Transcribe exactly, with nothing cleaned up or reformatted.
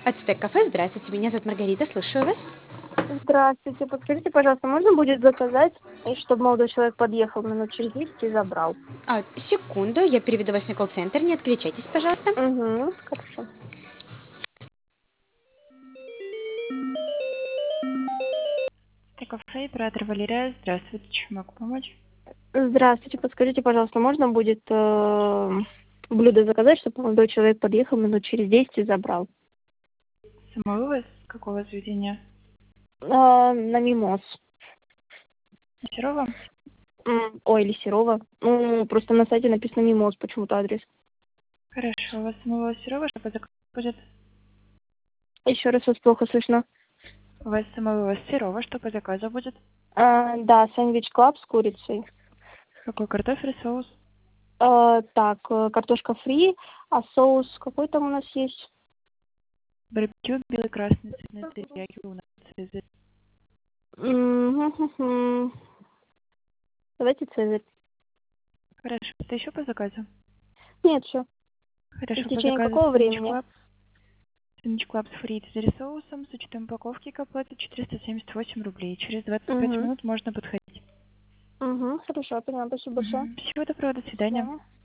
Ацтек кафе, здравствуйте, меня зовут Маргарита, слушаю вас. Здравствуйте. Подскажите, пожалуйста, можно будет заказать, и чтобы молодой человек подъехал минут через десять и забрал? А, секунду, я переведу вас на колл-центр, не отключайтесь, пожалуйста. Угу, хорошо. Это кафе, оператор Валерия. Здравствуйте, чем могу помочь? Здравствуйте. Подскажите, пожалуйста, можно будет э, блюдо заказать, чтобы молодой человек подъехал минут через десять и забрал? Самовывоз? Какого заведения? А, на мимоз. Серова? М, Ой, или Серова. Ну, просто на сайте написано мимоз, почему-то адрес. Хорошо, у вас самовывоз Серова, что по заказу будет? Еще раз вас плохо слышно. У вас самовывоз Серова, что по заказу будет? А, да, сэндвич клаб с курицей. Какой картофель, соус? А, так, э, картошка фри, а соус какой там у нас есть? Барбекю, белый, красный, цветной терияки, у нас цезарь. М, Давайте цезарь. Хорошо, что еще по заказу? Нет, все. И в Хорошо, по течение заказу какого сэндвич времени? клаб. Сэндвич клаб с фри и цезарь соусом с учетом упаковки к оплате четыреста семьдесят восемь рублей. Через двадцать пять Угу. минут можно подходить. Угу. Хорошо, поняла. Спасибо большое. Мгм. Всего доброго, до свидания. Всё.